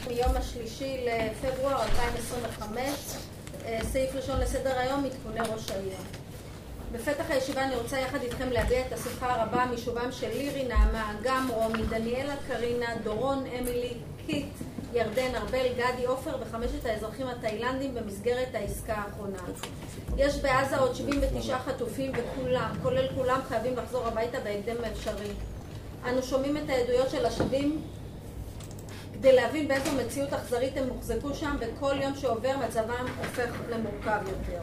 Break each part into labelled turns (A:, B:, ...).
A: מיום 3 לפברואר 2025, סעיף ראשון לסדר היום, עדכוני ראש העיר. בפתח הישיבה אני רוצה יחד איתכם להביע את השמחה הרבה משובם של לירי, נעמה, אגם, רומי, דניאלה, קרינה, דורון, אמילי, קיט, ירדן, ארבל, גדי, עופר וחמשת האזרחים התאילנדים במסגרת העסקה האחרונה. יש בעזה עוד 79 חטופים וכולם, כולל כולם, חייבים לחזור הביתה בהקדם האפשרי. אנו שומעים את העדויות של השבים כדי להבין באיזו מציאות אכזרית הם מוחזקו שם, וכל יום שעובר מצבם הופך למורכב יותר.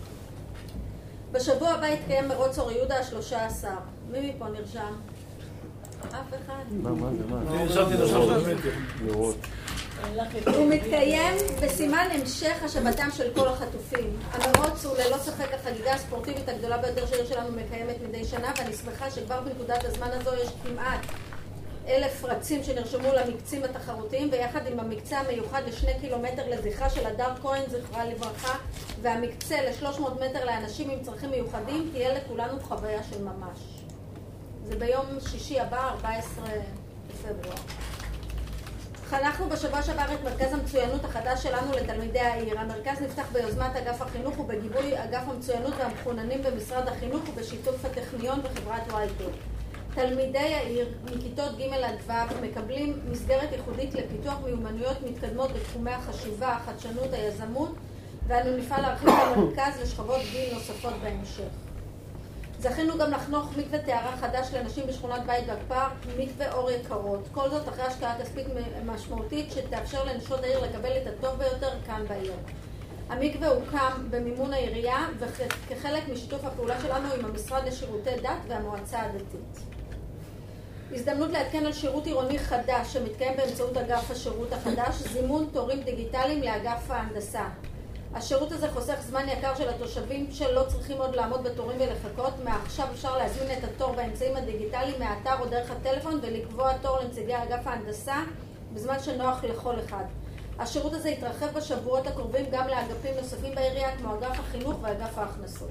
A: בשבוע הבא יתקיים מרוץ אור יהודה ה-13. מי מפה נרשם? אף אחד.
B: מה?
C: נרשמתי
B: לראות.
A: הוא מתקיים בסימן המשך השבתם של כל החטופים. המרוץ הוא ללא ספק החגיגה הספורטיבית הגדולה ביותר שהעיר שלנו מקיימת מדי שנה, ואני שמחה שכבר בנקודת הזמן הזו יש כמעט 1,000 רצים שנרשמו למקצים התחרותיים, ויחד עם המקצה המיוחד ל2 קילומטר לזכרה של הדר כהן, זכרה לברכה, והמקצה ל300 מטר לאנשים עם צרכים מיוחדים, תהיה לכולנו חוויה של ממש. זה ביום שישי הבא, 14 בפברואר. חנכנו בשבוע שעבר את מרכז המצוינות החדש שלנו לתלמידי העיר. המרכז נפתח ביוזמת אגף החינוך ובגיבוי אגף המצוינות והמחוננים במשרד החינוך ובשיתוף הטכניון וחברת וייטו. תלמידי העיר מכיתות ג' עד ו' מקבלים מסגרת ייחודית לפיתוח מיומנויות מתקדמות בתחומי החשיבה, החדשנות, היזמות, ואנו נפעל להרחיב את המרכז לשכבות גיל נוספות בהמשך. זכינו גם לחנוך מקווה טהרה חדש לאנשים בשכונת בית בפארק, מקווה אור יקרות. כל זאת אחרי השקעה כספית משמעותית שתאפשר לנשות העיר לקבל את הטוב ביותר כאן בעיר. המקווה הוקם במימון העירייה וכחלק משיתוף הפעולה שלנו עם המשרד לשירותי דת והמועצה הדתית. הזדמנות לעדכן על שירות עירוני חדש שמתקיים באמצעות אגף השירות החדש, זימון תורים דיגיטליים לאגף ההנדסה. השירות הזה חוסך זמן יקר של התושבים שלא צריכים עוד לעמוד בתורים ולחכות. מעכשיו אפשר להזמין את התור באמצעים הדיגיטליים מהאתר או דרך הטלפון ולקבוע תור לנציגי אגף ההנדסה בזמן שנוח לכל אחד. השירות הזה יתרחב בשבועות הקרובים גם לאגפים נוספים בעירייה כמו אגף החינוך ואגף ההכנסות.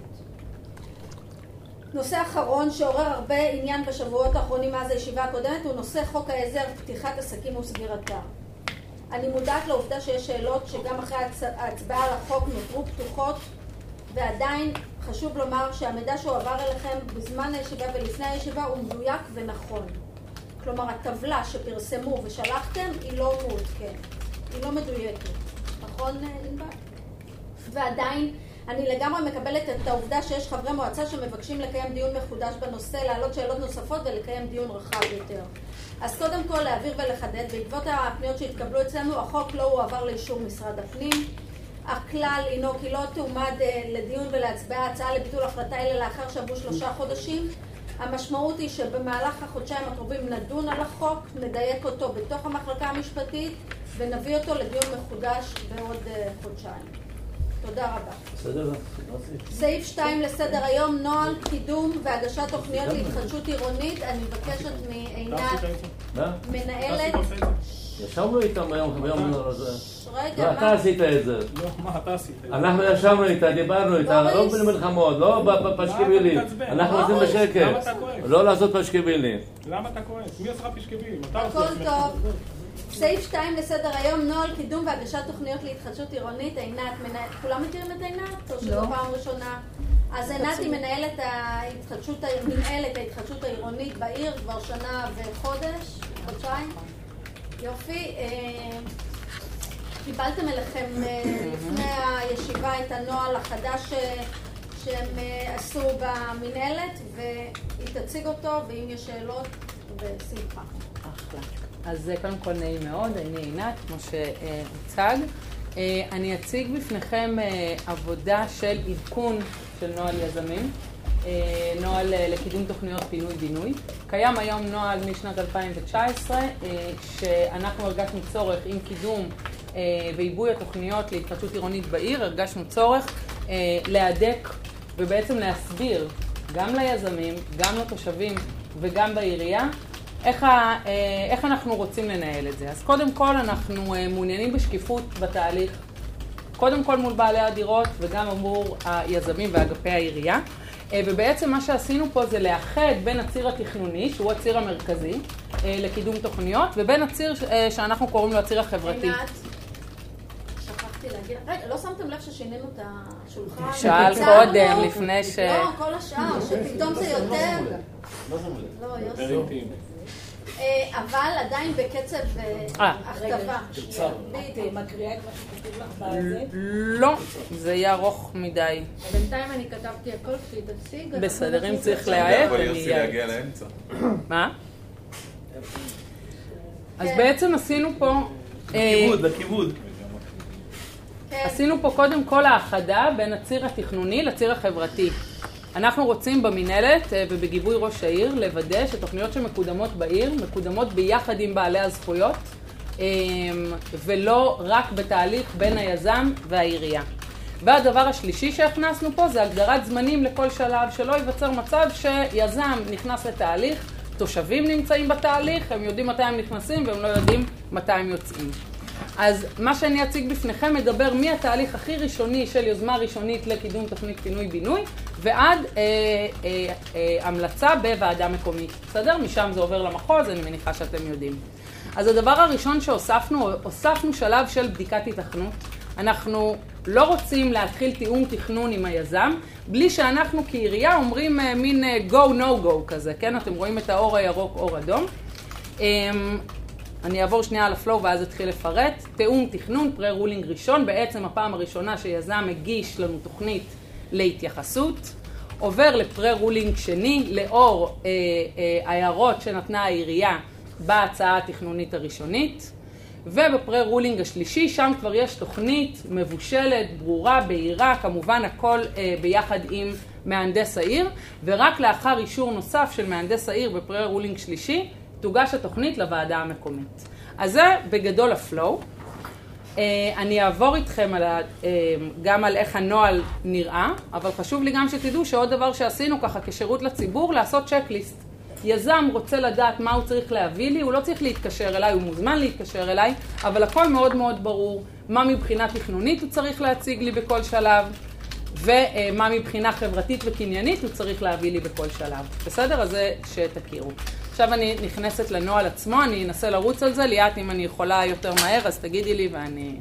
A: נושא אחרון שעורר הרבה עניין בשבועות האחרונים מאז הישיבה הקודמת הוא נושא חוק העזר פתיחת עסקים וסגירתם. אני מודעת לעובדה שיש שאלות שגם אחרי ההצבעה על החוק נותרו פתוחות, ועדיין חשוב לומר שהמידע שהועבר אליכם בזמן הישיבה ולפני הישיבה הוא מדויק ונכון. כלומר, הטבלה שפרסמו ושלחתם היא לא מעודכנת, היא לא מדויקת. נכון, ענבל? ועדיין אני לגמרי מקבלת את העובדה שיש חברי מועצה שמבקשים לקיים דיון מחודש בנושא, להעלות שאלות נוספות ולקיים דיון רחב יותר. אז קודם כל להעביר ולחדד, בעקבות הפניות שהתקבלו אצלנו, החוק לא הועבר לאישור משרד הפנים. הכלל הינו כי לא תעומד לדיון ולהצבעה הצעה לביטול החלטה אלא לאחר שעברו 3 חודשים. המשמעות היא שבמהלך החודשיים הקרובים נדון על החוק, נדייק אותו בתוך המחלקה המשפטית ונביא אותו לדיון מחודש בעוד חודשיים. תודה רבה.
C: בסדר.
A: סעיף 2 לסדר היום, נוהל קידום והגשת תוכניות להתחדשות עירונית. אני מבקשת מעינת מנהלת.
B: ישבנו איתם היום הזה.
A: רגע,
B: לא, אתה עשית את זה.
C: לא, מה אתה עשית?
B: אנחנו ישבנו איתה, דיברנו איתה, לא במלחמות, לא בפשקבילים. אנחנו עושים בשקט.
C: למה אתה כועס?
B: לא לעשות פשקבילים.
C: למה אתה כועס? מי עושה פשקבילים?
A: הכל טוב. סעיף 2 לסדר היום, נוהל קידום והגשת תוכניות להתחדשות עירונית. עינת, כולם מכירים את עינת? או שזו פעם ראשונה? אז עינת היא מנהלת ההתחדשות העירונית בעיר כבר שנה וחודש, חודשיים. יופי. קיבלתם אליכם לפני הישיבה את הנוהל החדש שהם עשו במנהלת, והיא תציג אותו, ואם יש שאלות, בשמחה.
D: אחלה. אז קודם כל נעים מאוד, אני עינת, כמו שהוצג. אני אציג בפניכם עבודה של עדכון של נוהל יזמים, נוהל לקידום תוכניות פינוי-בינוי. קיים היום נוהל משנת 2019, שאנחנו הרגשנו צורך עם קידום ועיבוי התוכניות להתחדשות עירונית בעיר, הרגשנו צורך להדק ובעצם להסביר גם ליזמים, גם לתושבים וגם בעירייה, איך אנחנו רוצים לנהל את זה. אז קודם כל אנחנו מעוניינים בשקיפות בתהליך, קודם כל מול בעלי הדירות וגם עבור היזמים ואגפי העירייה. ובעצם מה שעשינו פה זה לאחד בין הציר התכנוני, שהוא הציר המרכזי, לקידום תוכניות, ובין הציר שאנחנו קוראים לו הציר החברתי.
A: עינת, שכחתי להגיד, רגע, לא שמתם לב ששינינו את השולחן?
D: שאל קודם, לפני ש...
A: לא, כל השאר, שפתאום זה יותר... לא, יוסי. אבל עדיין בקצב הכתבה.
E: מקריאה את מה שכתוב לך בזה?
D: לא, זה יהיה ארוך מדי.
A: בינתיים אני כתבתי הכל כשהיא תציג.
D: בסדר, אם צריך להעט, אני
F: יוסי להגיע לאמצע.
D: מה? אז בעצם עשינו פה...
C: לכיבוד.
D: עשינו פה קודם כל האחדה בין הציר התכנוני לציר החברתי. אנחנו רוצים במנהלת ובגיבוי ראש העיר לוודא שתוכניות שמקודמות בעיר מקודמות ביחד עם בעלי הזכויות ולא רק בתהליך בין היזם והעירייה. והדבר השלישי שהכנסנו פה זה הגדרת זמנים לכל שלב, שלא ייווצר מצב שיזם נכנס לתהליך, תושבים נמצאים בתהליך, הם יודעים מתי הם נכנסים והם לא יודעים מתי הם יוצאים. אז מה שאני אציג בפניכם מדבר מהתהליך הכי ראשוני של יוזמה ראשונית לקידום תוכנית פינוי-בינוי ועד המלצה בוועדה מקומית. בסדר? משם זה עובר למחוז, אני מניחה שאתם יודעים. אז הדבר הראשון שהוספנו, הוספנו שלב של בדיקת התכנות. אנחנו לא רוצים להתחיל תיאום תכנון עם היזם, בלי שאנחנו כעירייה אומרים מין go no go כזה, כן? אתם רואים את האור הירוק, אור אדום. אני אעבור שנייה על הפלואו ואז אתחיל לפרט. תיאום תכנון, פרה-רולינג ראשון, בעצם הפעם הראשונה שיזם מגיש לנו תוכנית להתייחסות. עובר לפרה-רולינג שני, לאור ההערות שנתנה העירייה בהצעה התכנונית הראשונית. ובפרה-רולינג השלישי, שם כבר יש תוכנית מבושלת, ברורה, בהירה, כמובן הכל ביחד עם מהנדס העיר, ורק לאחר אישור נוסף של מהנדס העיר בפרה-רולינג שלישי, תוגש התוכנית לוועדה המקומית. אז זה בגדול הפלואו. אני אעבור איתכם גם על איך הנוהל נראה, אבל חשוב לי גם שתדעו שעוד דבר שעשינו ככה כשירות לציבור, לעשות צ'קליסט. יזם רוצה לדעת מה הוא צריך להביא לי, הוא לא צריך להתקשר אליי, הוא מוזמן להתקשר אליי, אבל הכל מאוד מאוד ברור, מה מבחינה תכנונית הוא צריך להציג לי בכל שלב, ומה מבחינה חברתית וקניינית הוא צריך להביא לי בכל שלב. בסדר? אז זה שתכירו. עכשיו אני נכנסת לנוהל עצמו, אני אנסה לרוץ על זה, ליאת אם אני יכולה יותר מהר, אז תגידי לי ואני...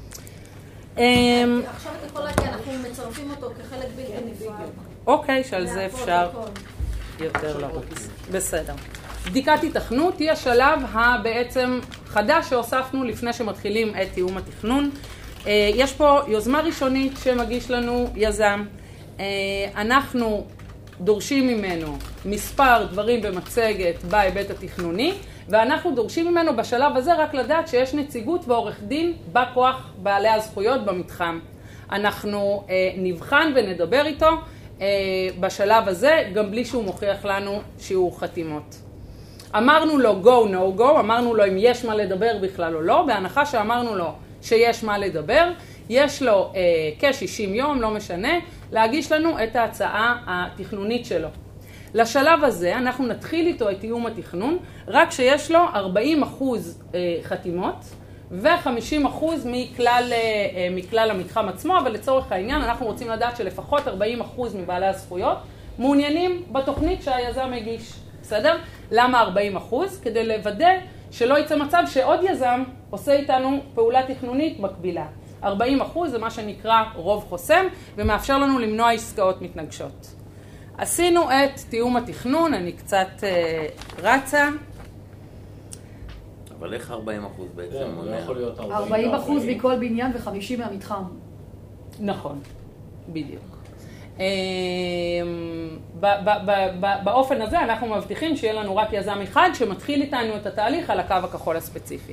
A: עכשיו את יכולה, כי אנחנו מצרפים אותו כחלק בלתי נפרד.
D: אוקיי, שעל זה אפשר יותר לרוץ. בסדר. בדיקת התכנות היא השלב הבעצם חדש שהוספנו לפני שמתחילים את תיאום התכנון. יש פה יוזמה ראשונית שמגיש לנו יזם. אנחנו דורשים ממנו מספר דברים במצגת בהיבט התכנוני, ואנחנו דורשים ממנו בשלב הזה רק לדעת שיש נציגות ועורך דין בכוח בעלי הזכויות במתחם. אנחנו נבחן ונדבר איתו בשלב הזה, גם בלי שהוא מוכיח לנו שיעור חתימות. אמרנו לו go no go, אמרנו לו אם יש מה לדבר בכלל או לא, בהנחה שאמרנו לו שיש מה לדבר, יש לו כ-60 יום, לא משנה, להגיש לנו את ההצעה התכנונית שלו. לשלב הזה אנחנו נתחיל איתו את תיאום התכנון, רק שיש לו 40% חתימות ו-50% מכלל המתחם עצמו, אבל לצורך העניין אנחנו רוצים לדעת שלפחות 40% מבעלי הזכויות מעוניינים בתוכנית שהיזם הגיש. בסדר? למה 40%? כדי לוודא שלא יצא מצב שעוד יזם עושה איתנו פעולה תכנונית מקבילה. 40% זה מה שנקרא רוב חוסם, ומאפשר לנו למנוע עסקאות מתנגשות. עשינו את תיאום התכנון, אני קצת רצה.
B: אבל איך 40% בעצם מונע?
E: 40% מכל בניין ו50 מהמתחם.
D: נכון, בדיוק. באופן הזה אנחנו מבטיחים שיהיה לנו רק יזם אחד שמתחיל איתנו את התהליך על הקו הכחול הספציפי.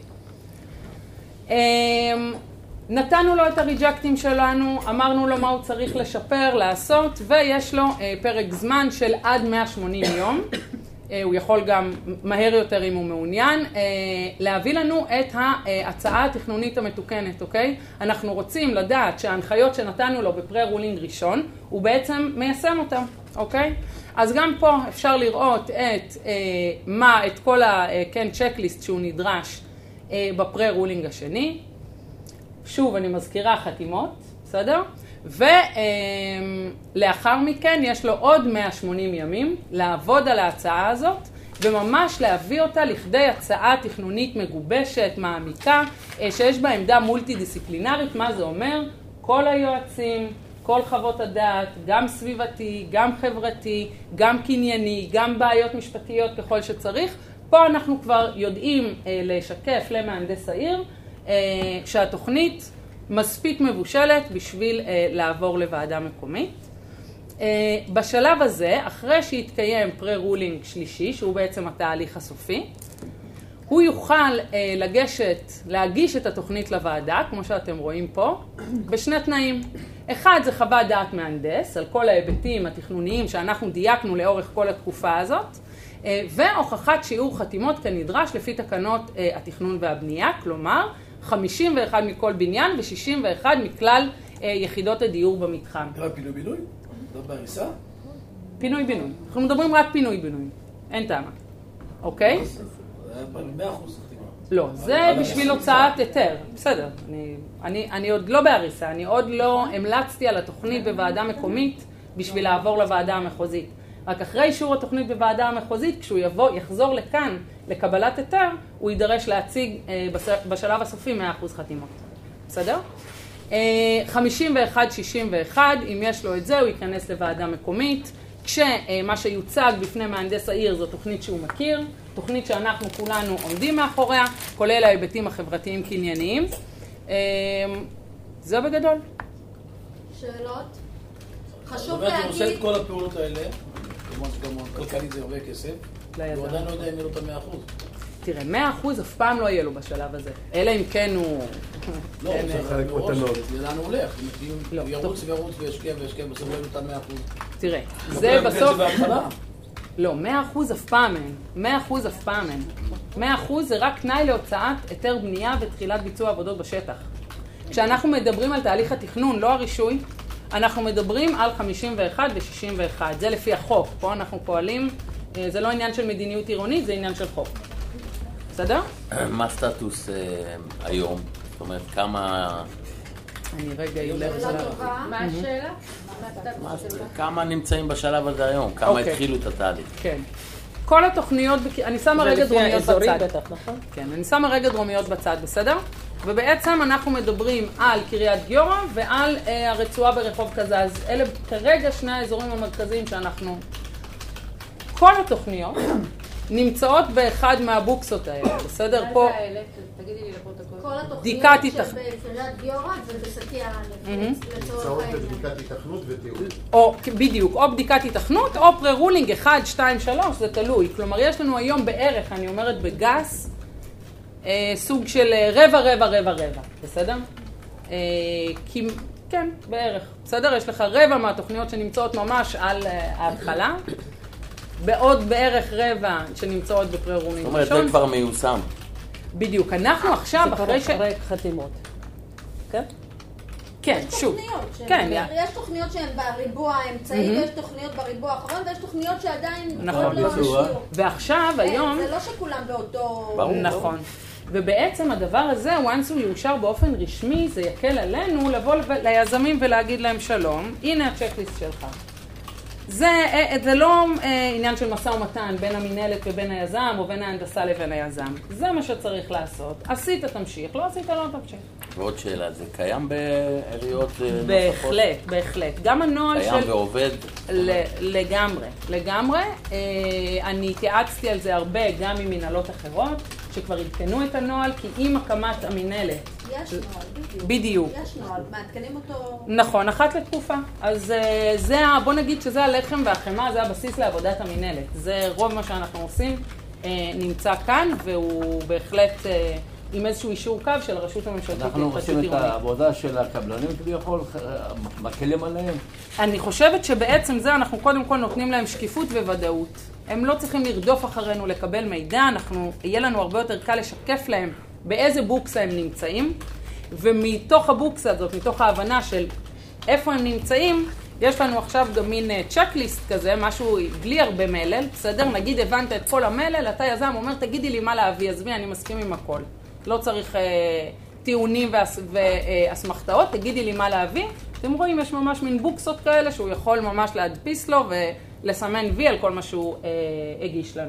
D: נתנו לו את הריג'קטים שלנו, אמרנו לו מה הוא צריך לשפר, לעשות, ויש לו פרק זמן של עד 180 יום. הוא יכול גם מהר יותר אם הוא מעוניין, להביא לנו את ההצעה התכנונית המתוקנת, אוקיי? אנחנו רוצים לדעת שההנחיות שנתנו לו בפרה-רולינג ראשון, הוא בעצם מיישם אותם, אוקיי? אז גם פה אפשר לראות את כל צ'קליסט שהוא נדרש בפרה-רולינג השני. שוב, אני מזכירה חתימות, בסדר? ולאחר מכן יש לו עוד 180 ימים לעבוד על ההצעה הזאת וממש להביא אותה לכדי הצעה תכנונית מגובשת, מעמיקה, שיש בה עמדה מולטי-דיסציפלינרית. מה זה אומר? כל היועצים, כל חוות הדעת, גם סביבתי, גם חברתי, גם קנייני, גם בעיות משפטיות ככל שצריך. פה אנחנו כבר יודעים לשקף למהנדס העיר שהתוכנית מספיק מבושלת בשביל לעבור לוועדה מקומית. בשלב הזה, אחרי שיתקיים פרה-רולינג שלישי, שהוא בעצם התהליך הסופי, הוא יוכל להגיש את התוכנית לוועדה, כמו שאתם רואים פה, בשני תנאים. אחד זה חוות דעת מהנדס, על כל ההיבטים התכנוניים שאנחנו דייקנו לאורך כל התקופה הזאת, והוכחת שיעור חתימות כנדרש לפי תקנות התכנון והבנייה, כלומר 51 מכל בניין ו61 מכלל יחידות הדיור במתחם.
C: זה פינוי-בינוי? לא בהריסה?
D: פינוי-בינוי. אנחנו מדברים רק פינוי-בינוי. אין טעמה. אוקיי?
C: זה 100% חתימה.
D: לא, זה בשביל הוצאת היתר. בסדר. אני עוד לא בהריסה. אני עוד לא המלצתי על התוכנית בוועדה מקומית בשביל לעבור לוועדה המחוזית. רק אחרי אישור התוכנית בוועדה המחוזית, כשהוא יחזור לכאן לקבלת היתר, הוא יידרש להציג בשלב הסופי 100% חתימות. בסדר? 51-61, אם יש לו את זה, הוא ייכנס לוועדה מקומית, כשמה שיוצג בפני מהנדס העיר זו תוכנית שהוא מכיר, תוכנית שאנחנו כולנו עומדים מאחוריה, כולל ההיבטים החברתיים קנייניים. זה בגדול.
A: שאלות? חשוב
C: זאת אומרת, הוא עושה את
A: להגיד...
C: כל הפעולות האלה, כלומר שגם כלכלית זה הרבה כסף, הוא עדיין לא יודע אם יהיה לו את 100%.
D: תראה, 100% אף פעם לא יהיה לו בשלב הזה, אלא אם כן הוא...
C: לא, זה חלק מתנות. לאן הוא הולך?
D: לא,
C: הוא ירוץ וירוץ וישקיע, בסוף לא יהיה לו את 100%.
D: תראה, זה בסוף...
C: בהתחלה?
D: לא, 100% אף פעם אין. 100% אף פעם אין. 100% זה רק תנאי להוצאת היתר בנייה ותחילת ביצוע עבודות בשטח. כשאנחנו מדברים על תהליך התכנון, לא הרישוי, אנחנו מדברים על 51 ו61. זה לפי החוק. פה אנחנו פועלים, זה לא עניין של מדיניות עירונית, זה עניין של חוק. בסדר?
B: מה הסטטוס היום? זאת אומרת, כמה...
D: אני רגע אלך...
A: שאלה טובה.
E: מה השאלה?
B: כמה נמצאים בשלב הזה היום? כמה התחילו את התהליך?
D: כן. כל התוכניות, אני שמה רגע דרומיות בצד.
E: בטח, נכון?
D: כן, אני שמה רגע דרומיות בצד, בסדר? ובעצם אנחנו מדברים על קריית גיורא ועל הרצועה ברחוב קזז. אלה כרגע שני האזורים המרכזיים שאנחנו... כל התוכניות נמצאות באחד מהבוקסות האלה, בסדר? פה...
E: תגידי לי לפרוטוקול.
A: כל התוכניות
D: בדיקת היתכנות.
A: שבקריית גיורא ובסקיה
F: נמצאות בבדיקת היתכנות ותיאום.
D: או, בדיוק, או בדיקת היתכנות, או פרה-רולינג 1, 2, 3, זה תלוי. כלומר, יש לנו היום בערך, אני אומרת בגס, סוג של רבע, בסדר? כי, כן, בערך. בסדר? יש לך רבע מהתוכניות שנמצאות ממש על ההתחלה, בעוד בערך רבע שנמצאות בפרה-רולינג.
B: זאת אומרת, זה כבר מיושם.
D: בדיוק. אנחנו עכשיו, אחרי ש...
E: חתימות.
D: כן? כן, שוב.
A: כן, יש תוכניות שהן בריבוע האמצעי, ויש תוכניות בריבוע האחרון, ויש תוכניות שעדיין...
D: נכון, ועכשיו, היום...
A: זה לא שכולם באותו...
D: נכון. ובעצם הדבר הזה, once הוא יאושר באופן רשמי, זה יקל עלינו לבוא ליזמים ולהגיד להם שלום, הנה הצ'קליסט שלך. זה לא עניין של משא ומתן בין המנהלת ובין היזם, או בין ההנדסה לבין היזם. זה מה שצריך לעשות. עשית, תמשיך. לא עשית, לא תמשיך.
B: ועוד שאלה, זה קיים בעיריות נוספות?
D: בהחלט. גם הנוהל של...
B: קיים ועובד?
D: לגמרי. אני התייעצתי על זה הרבה גם עם מנהלות אחרות, שכבר עדכנו את הנוהל, כי עם הקמת המנהלת...
A: יש נוהל,
D: בדיוק.
A: יש נוהל, מעדכנים אותו...
D: נכון, אחת לתקופה. אז בוא נגיד שזה הלחם והחמה, זה הבסיס לעבודת המנהלת. זה רוב מה שאנחנו עושים, נמצא כאן, והוא בהחלט עם איזשהו אישור קו של הרשות הממשלתית.
B: אנחנו עושים את העבודה של הקבלנים כביכול, מקלים עליהם.
D: אני חושבת שבעצם זה אנחנו קודם כל נותנים להם שקיפות וודאות. הם לא צריכים לרדוף אחרינו לקבל מידע, יהיה לנו הרבה יותר קל לשקף להם באיזה בוקסה הם נמצאים, ומתוך הבוקסה הזאת, מתוך ההבנה של איפה הם נמצאים, יש לנו עכשיו גם מין צ'קליסט כזה, משהו בלי הרבה מלל, בסדר? נגיד הבנת את כל המלל, אתה יזם אומר, תגידי לי מה להביא, אז אני מסכים עם הכל. לא צריך טיעונים והסמכתאות, תגידי לי מה להביא. אתם רואים, יש ממש מין בוקסות כאלה, שהוא יכול ממש להדפיס לו ולסמן וי על כל מה שהוא הגיש לנו.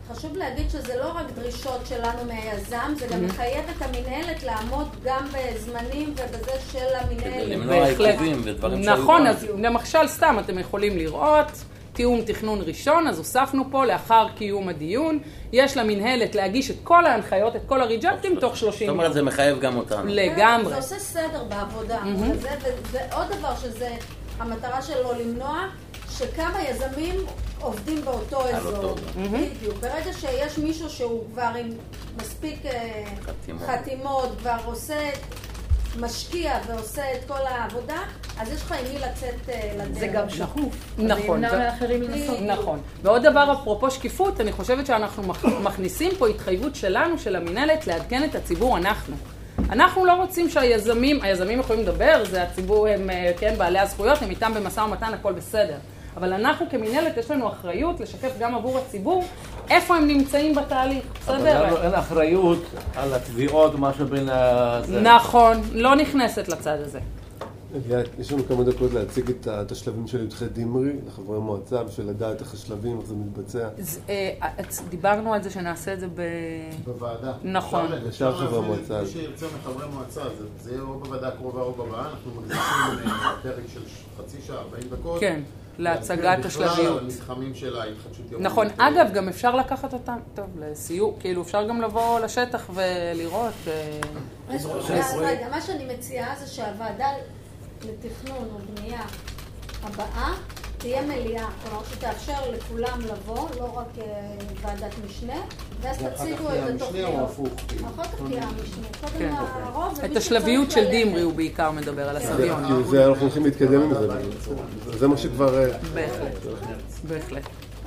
A: חשוב להגיד שזה לא רק דרישות שלנו מהיזם, זה גם מחייב את המנהלת לעמוד גם בזמנים ובזה של המנהלת.
B: כדי למנוע עיכובים ודברים שהיו.
D: נכון, אז למשל סתם אתם יכולים לראות, תיאום תכנון ראשון, אז הוספנו פה לאחר קיום הדיון, יש למנהלת להגיש את כל ההנחיות, את כל הריג'קטים תוך 30 יום.
B: זאת אומרת, זה מחייב גם אותנו.
D: לגמרי.
A: זה עושה סדר בעבודה. ועוד דבר שזה, המטרה שלו למנוע, שכמה יזמים עובדים באותו אזור. בדיוק. ברגע שיש מישהו שהוא כבר עם מספיק חתימות, כבר עושה, משקיע ועושה את כל העבודה, אז יש לך עם מי לצאת לדרך.
E: זה גם שקוף.
D: נכון.
E: זה ימנע מאחרים לנסות.
D: נכון. ועוד דבר, אפרופו שקיפות, אני חושבת שאנחנו מכניסים פה התחייבות שלנו, של המנהלת, לעדכן את הציבור אנחנו. אנחנו לא רוצים היזמים יכולים לדבר, זה הציבור, הם כן, בעלי הזכויות, הם איתם במשא ומתן, הכל בסדר. אבל אנחנו כמנהלת יש לנו אחריות לשקף גם עבור הציבור איפה הם נמצאים בתהליך, בסדר?
B: אבל אין אחריות על התביעות, משהו בין זה.
D: נכון, לא נכנסת לצד הזה.
G: יש לנו כמה דקות להציג את השלבים של י"ח דמרי לחברי מועצה, בשביל לדעת איך השלבים, איך זה מתבצע.
D: דיברנו על זה שנעשה את זה
F: בוועדה.
D: נכון.
G: אפשר חברי מועצה.
F: מי שירצה מחברי מועצה, זה יהיה או בוועדה הקרובה או בבאה, אנחנו מקדישים פרק של חצי שעה, 40 דקות.
D: כן, להצגת השלביות.
F: בכלל המתחמים של ההתחדשות עירונית.
D: נכון, אגב, גם אפשר לקחת אותם, טוב, לסיור, כאילו אפשר גם לבוא לשטח ולראות.
A: רגע, מה שאני מציעה זה שהוועדה לתכנון או בנייה הבאה תהיה מליאה, כלומר שתאפשר לכולם לבוא, לא רק ועדת משנה, ואז תציגו את התוכניות. אחר כך תהיה המשנה. קודם הרוב,
D: את השלביות של דמרי הוא בעיקר מדבר על הסביון.
G: כי זה אנחנו הולכים להתקדם עם זה. זה מה שכבר...
D: בהחלט.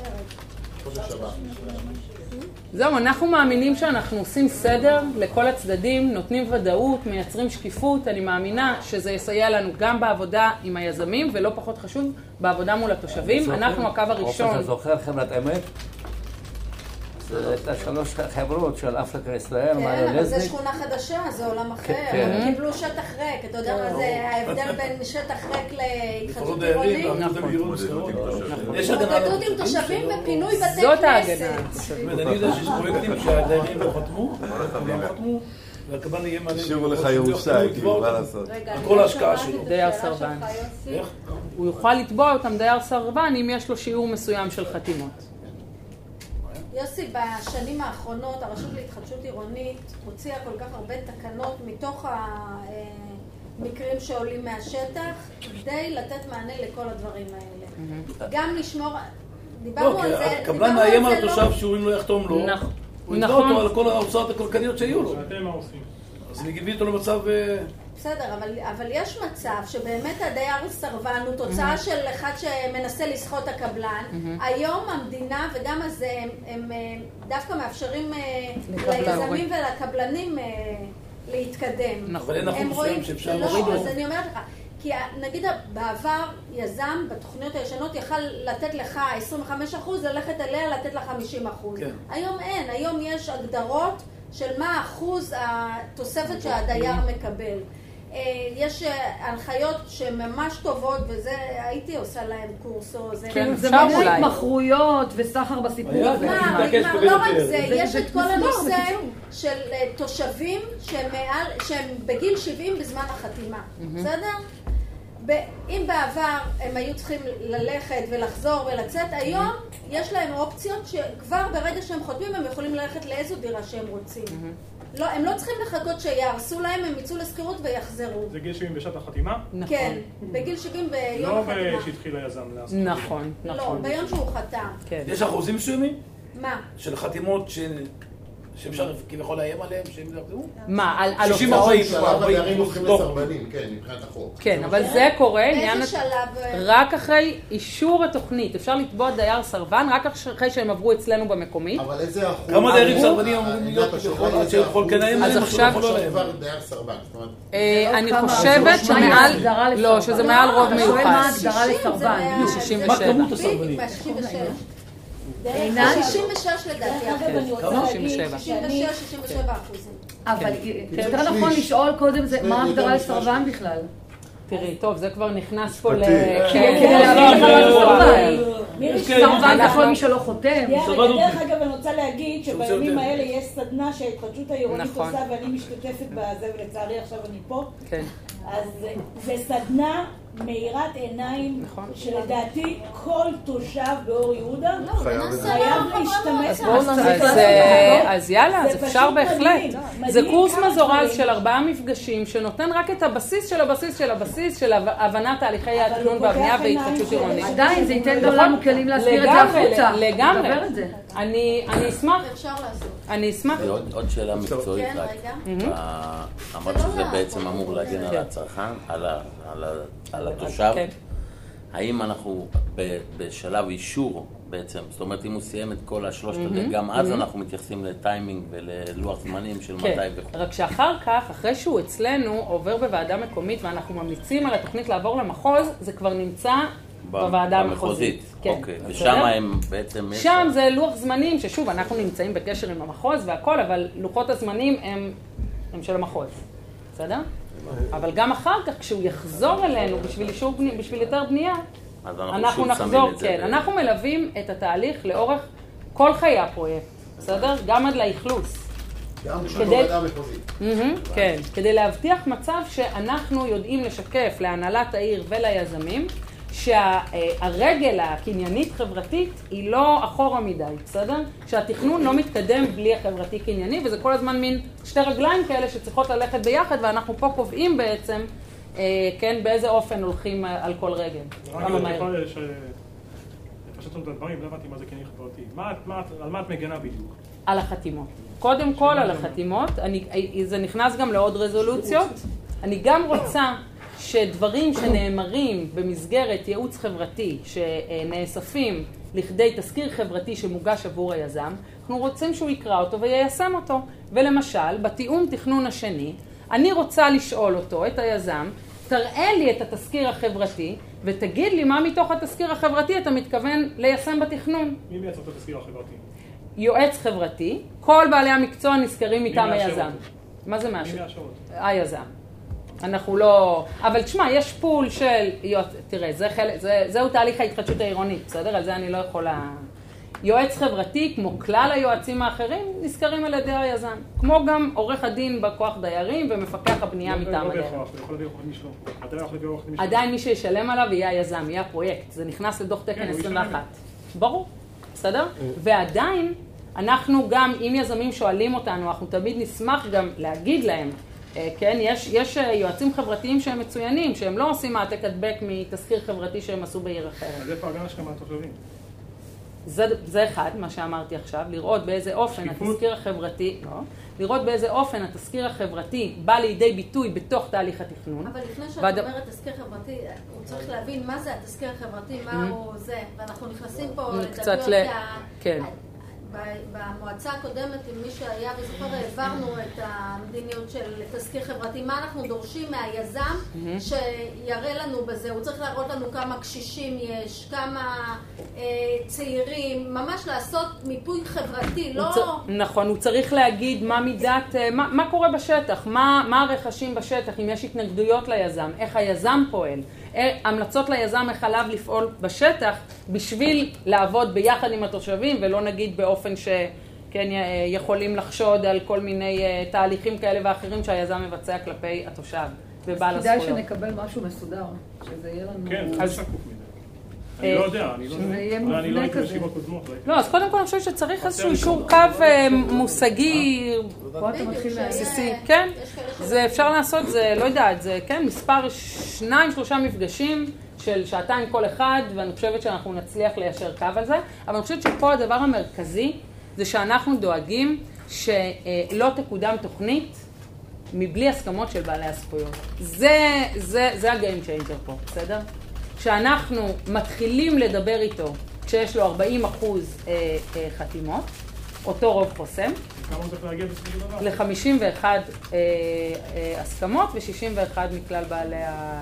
D: זהו, אנחנו מאמינים שאנחנו עושים סדר לכל הצדדים, נותנים ודאות, מייצרים שקיפות. אני מאמינה שזה יסייע לנו גם בעבודה עם היזמים, ולא פחות חשוב, בעבודה מול התושבים. אנחנו הקו הראשון.
B: אתה זוכר חברת אמת? זה הייתה 3 חברות של אפריקה ישראל.
A: כן, אבל זה שכונה חדשה, זה עולם אחר. הם קיבלו שטח ריק. אתה יודע מה זה ההבדל בין שטח ריק להתחדשות עירונית? התמודדות עם תושבים ופינוי בתי כנסת.
D: זאת ההגנה.
C: אני יודע שיש פרויקטים שהדיירים לא חתמו, והקבלן יהיה מלא.
G: תשאירו לך ירושה, כאילו, מה לעשות?
C: כל ההשקעה שלו.
D: דייר סרבן. הוא יוכל לתבוע אותם דייר סרבן אם יש לו שיעור מסוים של חתימות.
A: יוסי, בשנים האחרונות הרשות להתחדשות עירונית הוציאה כל כך הרבה תקנות מתוך המקרים שעולים מהשטח כדי לתת מענה לכל הדברים האלה. גם לשמור, דיברנו על זה,
C: הקבלן מאיים על התושב שהוא אם לא יחתום לו, הוא יתבע אותו על כל ההוצאות הכלכליות שהיו לו.
H: שאתם מה עושים?
C: אז אני גיבי אותו למצב...
A: בסדר, אבל יש מצב שבאמת הדייר סרבן הוא תוצאה של אחד שמנסה לסחוט הקבלן. היום המדינה וגם הזה הם דווקא מאפשרים ליזמים ולקבלנים להתקדם.
C: אבל אין אחוז מסוים שאפשר
A: להוריד את זה. אז אני אומרת לך, כי נגיד בעבר יזם בתוכניות הישנות יכל לתת לך 25%, ללכת אליה לתת לך 50%. היום אין, היום יש הגדרות של מה אחוז התוספת שהדייר מקבל. יש הנחיות שממש טובות, וזה הייתי עושה להם קורס או זה.
E: כן, זה ממש התמחרויות וסחר בסיפור הזה.
A: לא רק זה, יש את כל הנושא של תושבים שהם בגיל 70 בזמן החתימה. בסדר? אם בעבר הם היו צריכים ללכת ולחזור ולצאת, היום יש להם אופציות שכבר ברגע שהם חותמים הם יכולים ללכת לאיזו דירה שהם רוצים. לא, הם לא צריכים לחכות שיהרסו להם, הם יצאו לשכירות ויחזרו.
H: זה גיל 70 בשעת החתימה?
A: כן, בגיל 70 ביום החתימה.
H: לא שהתחיל היזם לעשות.
D: נכון, נכון.
A: לא, ביום שהוא חתם.
C: יש אחוזים מסוימים?
A: מה?
C: של חתימות שאפשר כביכול לאיים עליהם, שהם יחתמו?
D: מה, על
C: 60-40?
F: שלב הדיירים הופכים לסרבנים, כן, מבחינת החוק.
D: כן, אבל זה קורה,
A: באיזה שלב?
D: רק אחרי אישור התוכנית. אפשר לתבוע דייר סרבן רק אחרי שהם עברו אצלנו במקומית.
F: אבל איזה אחוז?
C: כמה דיירים סרבנים אמורים להיות כביכול עד שיכול כנאים להם?
D: אז עכשיו...
F: כבר דייר סרבן, זאת אומרת...
D: אני חושבת שמעל... לא, שזה מעל רוב מיוחס.
E: שואל מה ההגדרה לסרבן?
D: 67.
C: מה כמות הסרבנים?
A: 66. 66 לדעתי.
E: כמה?
D: 67.
A: 66-67%.
E: אבל יותר נכון לשאול קודם מה ההגדרה לסרבן בכלל.
D: תראי, טוב, זה כבר נכנס פה ל...
E: כדי להבין לך מה זה סרבן. כמובן לכל מי שלא חותם.
I: דרך אגב, אני רוצה להגיד שבימים האלה יש סדנה שההתחדשות העירונית עושה ואני משתתפת בזה, ולצערי עכשיו אני פה. אז זה סדנה מאירת עיניים, שלדעתי כל תושב באור יהודה חייב להשתמש.
D: אז יאללה, אז אפשר בהחלט. זה קורס מזורז של 4 מפגשים שנותן רק את הבסיס של הבסיס של הבסיס של הבנת תהליכי התכנון והבנייה והתחדשות עירונית.
E: עדיין זה ייתן לנו כלים להסביר את זה החוצה.
D: לגמרי. אני אשמח.
A: אפשר לעשות.
D: אני אשמח.
B: עוד שאלה מקצועית רק. אמרת שזה בעצם אמור להגן על הצרכן, על התושב. האם אנחנו בשלב אישור בעצם, זאת אומרת אם הוא סיים את כל השלושת, גם אז אנחנו מתייחסים לטיימינג וללוח זמנים של מתי וכו'.
D: רק שאחר כך, אחרי שהוא אצלנו עובר בוועדה מקומית ואנחנו ממליצים על התוכנית לעבור למחוז, זה כבר נמצא בוועדה המחוזית.
B: אוקיי, ושם הם בעצם...
D: שם זה לוח זמנים ששוב, אנחנו נמצאים בקשר עם המחוז והכל, אבל לוחות הזמנים הם של המחוז. בסדר? אבל גם אחר כך, כשהוא יחזור אלינו בשביל יותר בנייה, אנחנו נחזור, כן. אנחנו מלווים את התהליך לאורך כל חיי הפרויקט, בסדר? גם עד לאכלוס.
F: גם בוועדה המחוזית.
D: כן, כדי להבטיח מצב שאנחנו יודעים לשקף להנהלת העיר וליזמים, שהרגל הקניינית חברתית היא לא אחורה מדי, בסדר? שהתכנון לא מתקדם בלי החברתי קנייני, וזה כל הזמן מין שתי רגליים כאלה שצריכות ללכת ביחד, ואנחנו פה קובעים בעצם, כן, באיזה אופן הולכים על כל רגל.
H: אני יכול לפשט לנו את הדברים, לא הבנתי מה זה קנייני חברתי. על מה את מגנה בדיוק?
D: על החתימות. קודם כל על החתימות, זה נכנס גם לעוד רזולוציות. אני גם רוצה שדברים שנאמרים במסגרת ייעוץ חברתי, שנאספים לכדי תזכיר חברתי שמוגש עבור היזם, אנחנו רוצים שהוא יקרא אותו ויישם אותו. ולמשל, בתיאום תכנון השני, אני רוצה לשאול אותו, את היזם, תראה לי את התזכיר החברתי, ותגיד לי מה מתוך התזכיר החברתי אתה מתכוון ליישם בתכנון.
H: מי מייצר את התזכיר החברתי?
D: יועץ חברתי, כל בעלי המקצוע נזכרים מטעם היזם. מה זה מאשר?
H: מי מאשר אותו?
D: היזם. אנחנו לא... אבל תשמע, יש פול של... תראה, זהו תהליך ההתחדשות העירונית, בסדר? על זה אני לא יכולה... יועץ חברתי, כמו כלל היועצים האחרים, נזכרים על ידי היזם. כמו גם עורך הדין בכוח דיירים ומפקח הבנייה מטעם הדיירים. עדיין מי שישלם עליו יהיה היזם, יהיה הפרויקט. זה נכנס לדוח תקן 21. ברור, בסדר? ועדיין, אנחנו גם, אם יזמים שואלים אותנו, אנחנו תמיד נשמח גם להגיד להם, כן, יש יועצים חברתיים שהם מצוינים, שהם לא עושים העתק הדבק מתזכיר חברתי שהם עשו בעיר אחרת.
H: אז איפה ההגנה שלכם על התושבים?
D: זה אחד, מה שאמרתי עכשיו, לראות באיזה אופן התזכיר החברתי, לראות באיזה אופן התזכיר החברתי בא לידי ביטוי בתוך תהליך התכנון.
A: אבל לפני שאת אומרת תזכיר חברתי, הוא צריך להבין מה זה התזכיר החברתי, מה הוא זה, ואנחנו נכנסים פה לדקויות במועצה הקודמת, עם מי שהיה וזוכר, העברנו את המדיניות של תזכיר חברתי. מה אנחנו דורשים מהיזם שיראה לנו בזה? הוא צריך להראות לנו כמה קשישים יש, כמה צעירים, ממש לעשות מיפוי חברתי, לא...
D: נכון, הוא צריך להגיד מה מידת, מה קורה בשטח, מה הרכשים בשטח, אם יש התנגדויות ליזם, איך היזם פועל. המלצות ליזם איך עליו לפעול בשטח בשביל לעבוד ביחד עם התושבים ולא נגיד באופן שכן יכולים לחשוד על כל מיני תהליכים כאלה ואחרים שהיזם מבצע כלפי התושב ובעל הזכויות.
E: כדאי שנקבל משהו מסודר, שזה יהיה לנו...
H: כן, זה שקוף מזה. אני לא יודע, אני לא הייתי בישיבות קודמות.
D: לא, אז קודם כל אני חושבת שצריך איזשהו אישור קו מושגי בסיסי, כן? זה אפשר לעשות, זה לא יודעת, זה כן, מספר 2-3 מפגשים של שעתיים כל אחד, ואני חושבת שאנחנו נצליח ליישר קו על זה, אבל אני חושבת שפה הדבר המרכזי זה שאנחנו דואגים שלא תקודם תוכנית מבלי הסכמות של בעלי הזכויות. זה הגיים צ'יינג'ר פה, בסדר? שאנחנו מתחילים לדבר איתו כשיש לו 40% חתימות, אותו רוב חוסם.
H: כמה הוא צריך להגיע בסופו של דבר?
D: ל-51 הסכמות ו-61 מכלל בעלי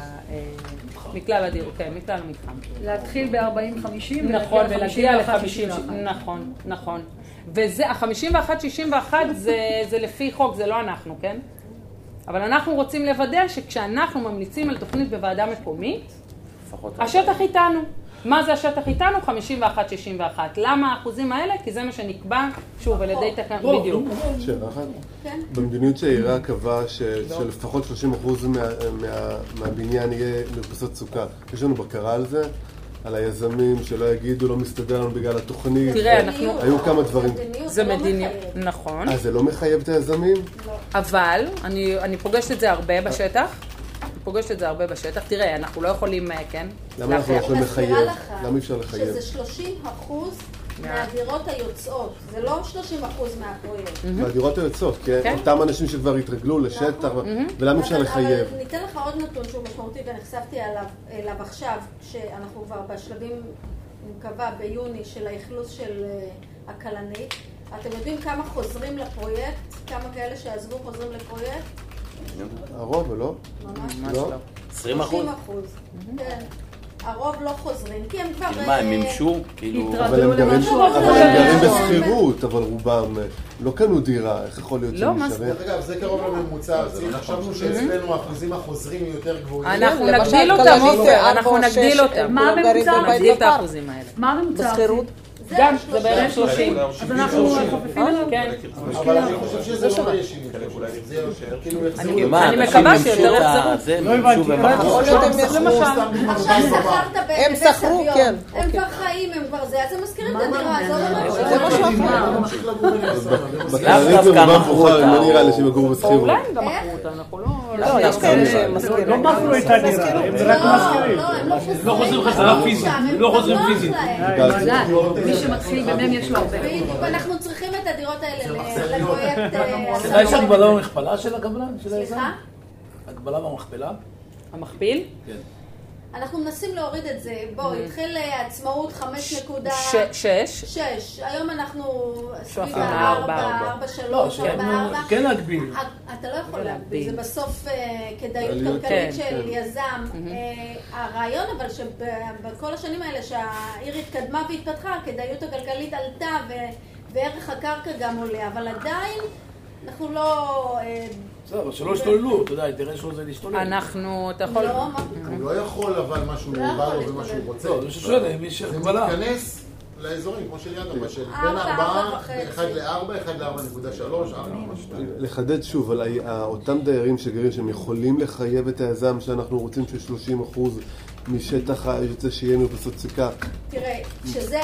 D: מכלל הדיר, כן, מכלל המתחם.
E: להתחיל ב-40-50
D: נכון, ולהגיע ל-50, נכון, נכון. וזה, ה-51-61 זה לפי חוק, זה לא אנחנו, כן? אבל אנחנו רוצים לוודא שכשאנחנו ממליצים על תוכנית בוועדה מקומית, השטח איתנו. מה זה השטח איתנו? 51-61. למה האחוזים האלה? כי זה מה שנקבע, שוב, על ידי תקן, בדיוק.
G: שאלה אחת. במדיניות שהעירייה קבעה שלפחות 30% מהבניין יהיה מרפסות סוכה. יש לנו בקרה על זה? על היזמים שלא יגידו, לא מסתדר לנו בגלל התוכנית.
D: תראה, אנחנו...
G: היו כמה דברים.
D: זה מדיניות, נכון.
G: אז זה לא מחייב את היזמים?
D: אבל, אני פוגשת את זה הרבה בשטח. תראה, אנחנו לא יכולים, כן?
G: למה אנחנו לא יכולים לחייב? למה אפשר לחייב?
A: שזה 30% מהדירות היוצאות. זה לא 30% מהפרויקט.
G: מהדירות היוצאות, כי אותם אנשים שכבר התרגלו לשטח, ולמה אפשר לחייב?
A: אבל ניתן לך עוד נתון שהוא משמעותי ונחשפתי אליו עכשיו, שאנחנו כבר בשלבים, אני מקווה, ביוני של האכלוס של הכלנית. אתם יודעים כמה חוזרים לפרויקט? כמה כאלה שעזבו חוזרים לפרויקט?
G: הרוב, לא?
A: ממש
G: לא.
B: 20%?
A: 30%. כן. הרוב לא חוזרים, כי הם כבר...
B: מה, הם מימשו?
G: אבל הם גרים בסחירות, אבל רובם לא קנו דירה, איך יכול להיות שהם נשארים?
F: אגב, זה קרוב לממוצע, חשבנו שאצלנו האחוזים החוזרים יותר גבוהים.
D: אנחנו נגדיל אותם, אנחנו נגדיל אותם.
E: מה הממוצע?
D: נגדיל את האחוזים האלה.
E: מה הממוצע? בסחירות?
D: גם, זה בערך 30.
E: אז אנחנו חופפים עליו?
D: כן.
F: אבל אני חושב שזה לא ישיב.
D: אני מקווה שיותר יחזרו.
H: לא הבנתי.
A: הם שכרו, כן. הם כבר חיים, הם כבר זה, אז הם מזכירים את הדירה הזאת.
E: זה משהו אחר.
G: בקרנית זה רובם פוחר, לא נראה לי שהם יגורו בסחירות.
D: אולי הם גם מכרו אותם, אנחנו
E: לא, יש כאלה שהם מזכירים.
H: לא מכרו את הדירה, הם רק מזכירים.
A: לא חוזרים חזרה פיזית.
H: לא חוזרים פיזית.
E: מי שמתחיל במם יש לו הרבה.
A: ואנחנו צריכים את הדירות האלה לפרויקט...
C: יש הגבלה במכפלה של הקבלן?
A: סליחה?
C: הגבלה במכפלה?
D: המכפיל?
C: כן.
A: אנחנו מנסים להוריד את זה. בואו, התחיל עצמאות 5.6. היום אנחנו סביב 4.3, 4.4.
C: כן להגביל.
A: אתה לא יכול להגביל. זה בסוף כדאיות כלכלית של יזם. הרעיון אבל שבכל השנים האלה שהעיר התקדמה והתפתחה, הכדאיות הכלכלית עלתה וערך הקרקע גם עולה. אבל עדיין אנחנו לא...
C: בסדר, אבל שלא ישתוללו, אתה יודע, האינטרס שלו זה להשתולל.
D: אנחנו, אתה יכול...
F: הוא לא יכול, אבל משהו בא לו ומה שהוא רוצה.
C: לא, זה ששואל, אם יש הגבלה.
F: זה מתכנס לאזורים, כמו של יד, של בין 4, 1 ל-4, 1 ל-4.3, 4,
G: לחדד שוב, על אותם דיירים שגרים שהם יכולים לחייב את היזם שאנחנו רוצים ש30% משטח היוצא שיהיה מרפסות סוכה.
A: תראה, שזה...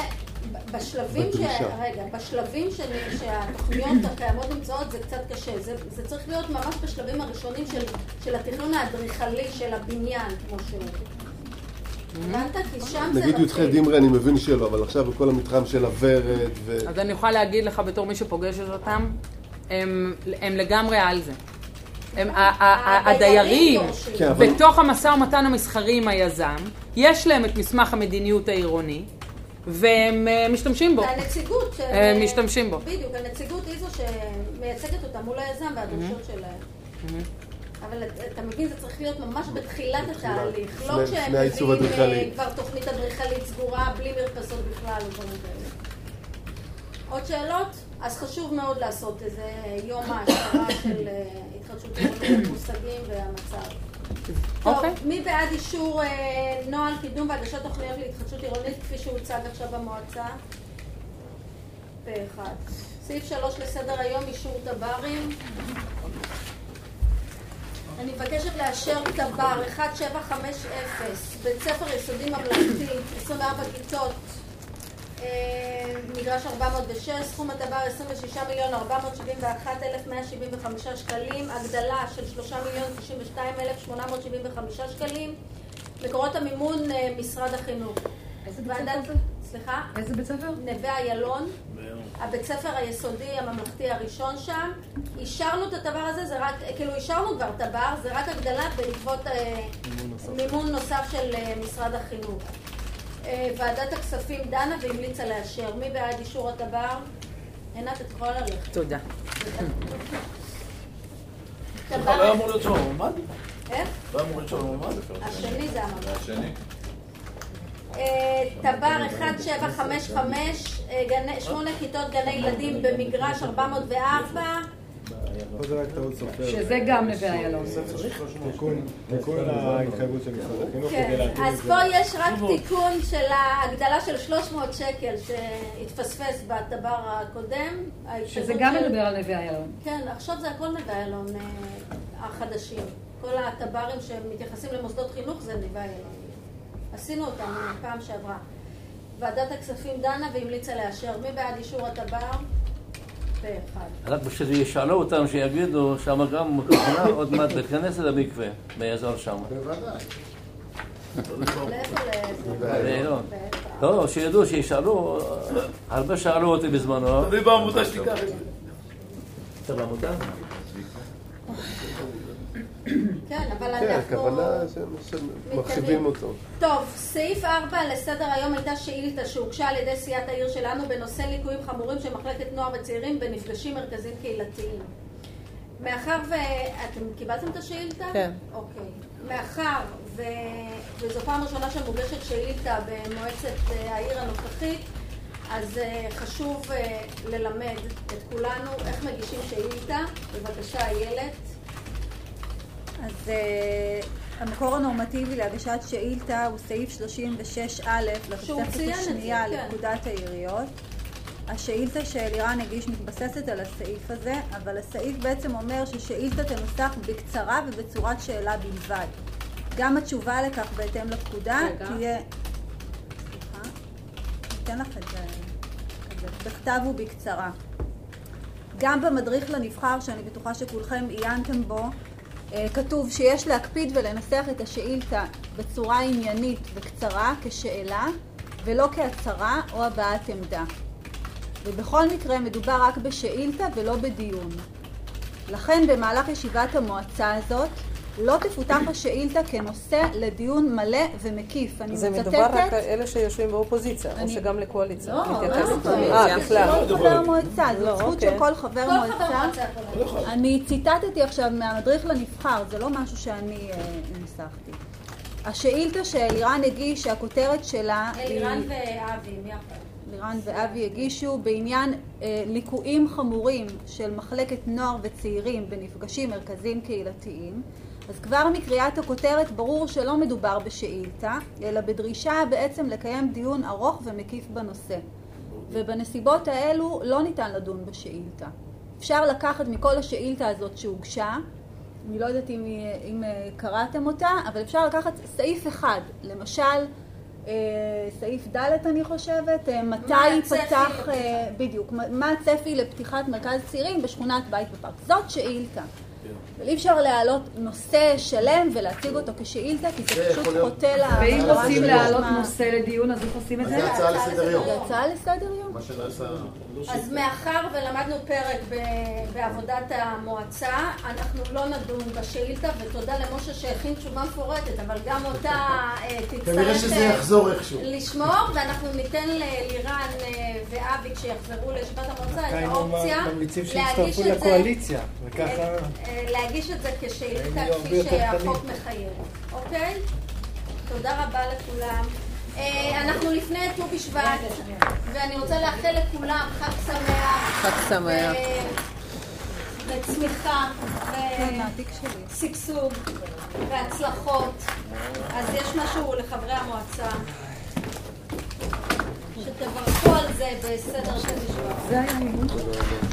A: בשלבים שהתוכניות הקיימות נמצאות זה קצת קשה. זה צריך להיות ממש בשלבים הראשונים של התכנון האדריכלי של הבניין, כמו שהוא. הבנת? כי שם זה...
G: נגיד י"ח דמרי, אני מבין שלא, אבל עכשיו בכל המתחם של הוורד
D: אז אני יכולה להגיד לך בתור מי שפוגשת אותם, הם לגמרי על זה. הדיירים, בתוך המשא ומתן המסחרי עם היזם, יש להם את מסמך המדיניות העירוני, והם משתמשים בו.
A: והנציגות...
D: משתמשים בו.
A: בדיוק, הנציגות היא זו שמייצגת אותם מול היזם והדרישות שלהם. אבל אתה מבין, זה צריך להיות ממש בתחילת התהליך. לא כשהם מביאים כבר תוכנית אדריכלית סגורה, בלי מרפסות בכלל. עוד שאלות? אז חשוב מאוד לעשות איזה יום ההשכרה של התחדשות עירונית, מושגים והמצב. טוב, מי בעד אישור נוהל קידום והגשת תוכניות להתחדשות עירונית כפי שהוצג עכשיו במועצה? פה אחד. סעיף 3 לסדר היום, אישור תברים. אני מבקשת לאשר תבר 1750, בית ספר יסודי ממלכתי, 24 כיתות, מגרש 406, סכום התבר 26,471,175 שקלים, הגדלה של 3,092,875 שקלים, מקורות המימון משרד החינוך.
E: איזה בית ספר?
A: סליחה?
E: איזה בית ספר?
A: נווה איילון, הבית ספר היסודי הממלכתי הראשון שם. אישרנו את הדבר הזה, זה רק, כאילו אישרנו כבר תבר, זה רק הגדלה בעקבות מימון נוסף של משרד החינוך. ועדת הכספים דנה והמליצה לאשר. מי בעד אישור הדבר? עינת, את יכולה ללכת.
D: תודה.
C: לא אמור להיות שם הממד?
A: איך?
C: לא אמור להיות שם הממד?
A: השני זה הממד. השני? תבר 1755, 8 כיתות גני ילדים במגרש 404,
E: שזה גם נווה איילון.
G: תיקון ההתחייבות של משרד החינוך.
A: אז פה יש רק תיקון של ההגדלה של 300 שקל שהתפספס בטבר הקודם.
E: שזה גם מדבר על נווה איילון.
A: כן, עכשיו זה הכל נווה איילון החדשים. כל הטברים שמתייחסים למוסדות חינוך זה נווה איילון. עשינו אותם פעם שעברה. ועדת הכספים דנה והמליצה לאשר. מי בעד אישור הטבר? פה אחד.
J: רק בשביל שישאלו אותם, שיגידו שם גם תוכנה עוד מעט להיכנס למקווה, באזור שם.
F: בוודאי.
A: לאיפה
J: לא, שידעו, שישאלו, הרבה שאלו אותי בזמנו.
C: תלוי בעמותה שתיקח את זה.
J: אתה בעמותה?
A: כן, אבל
G: כן,
A: אנחנו...
G: הכוונה שמחשיבים אותו.
A: טוב, סעיף 4 לסדר היום הייתה שאילתה שהוגשה על ידי סיעת העיר שלנו בנושא ליקויים חמורים של מחלקת נוער וצעירים במפגשים מרכזיים קהילתיים. מאחר אתם קיבלתם את השאילתה?
D: כן.
A: אוקיי. מאחר וזו פעם ראשונה שמוגשת שאילתה במועצת העיר הנוכחית, אז חשוב ללמד את כולנו איך מגישים שאילתה. בבקשה, איילת.
K: אז המקור הנורמטיבי להגשת שאילתה הוא סעיף 36א לתוספת השנייה לפקודת העיריות. השאילתה שאלירן הגיש מתבססת על הסעיף הזה, אבל הסעיף בעצם אומר ששאילתה תנוסח בקצרה ובצורת שאלה בלבד. גם התשובה לכך בהתאם לפקודה תהיה... סליחה, ניתן לך את זה בכתב ובקצרה. גם במדריך לנבחר, שאני בטוחה שכולכם עיינתם בו, כתוב שיש להקפיד ולנסח את השאילתה בצורה עניינית וקצרה כשאלה, ולא כהצהרה או הבעת עמדה. ובכל מקרה מדובר רק בשאילתה ולא בדיון. לכן במהלך ישיבת המועצה הזאת לא תפותח השאילתה כנושא לדיון מלא ומקיף. אני
D: זה
K: מצטטת...
D: מדובר רק על אלה שיושבים באופוזיציה, או שגם לקואליציה?
K: לא,
D: בכלל.
K: כל חבר מועצה, זו זכות של כל חבר מועצה. אני ציטטתי עכשיו מהמדריך לנבחר, זה לא משהו שאני ניסחתי. השאילתה שאלירן הגיש, שהכותרת שלה...
A: אלירן ואבי, מי אחר?
K: אלירן ואבי הגישו בעניין ליקויים חמורים של מחלקת נוער וצעירים בנפגשים מרכזיים קהילתיים. אז כבר מקריאת הכותרת ברור שלא מדובר בשאילתה, אלא בדרישה בעצם לקיים דיון ארוך ומקיף בנושא. ובנסיבות האלו לא ניתן לדון בשאילתה. אפשר לקחת מכל השאילתה הזאת שהוגשה, אני לא יודעת אם קראתם אותה, אבל אפשר לקחת סעיף אחד, למשל סעיף ד' אני חושבת, מתי פתח, בדיוק, מה הצפי לפתיחת מרכז צעירים בשכונת בית בפארק. זאת שאילתה. אבל אי אפשר להעלות נושא שלם ולהציג אותו כשאילתה, כי זה פשוט חוטא לה...
E: ואם רוצים להעלות נושא לדיון, אז איך עושים את זה?
F: זה הצעה לסדר יום.
K: זה הצעה לסדר יום.
A: אז מאחר ולמדנו פרק בעבודת המועצה, אנחנו לא נדון בשאילתה, ותודה למשה שהכין תשובה מפורטת, אבל גם אותה תצטרך לשמור, ואנחנו ניתן לירן ואבי כשיחזרו לישיבת המועצה את האופציה להגיש את זה כשאילתה כפי שהחוק מחייב. אוקיי? תודה רבה לכולם. אנחנו לפני ט"ו בשבט, ואני רוצה לאחל לכולם חג שמח.
D: חג שמח.
A: וצמיחה, ושגשוג, והצלחות. אז יש משהו לחברי המועצה, שתברכו על זה בסדר של נשמע.
E: זה היה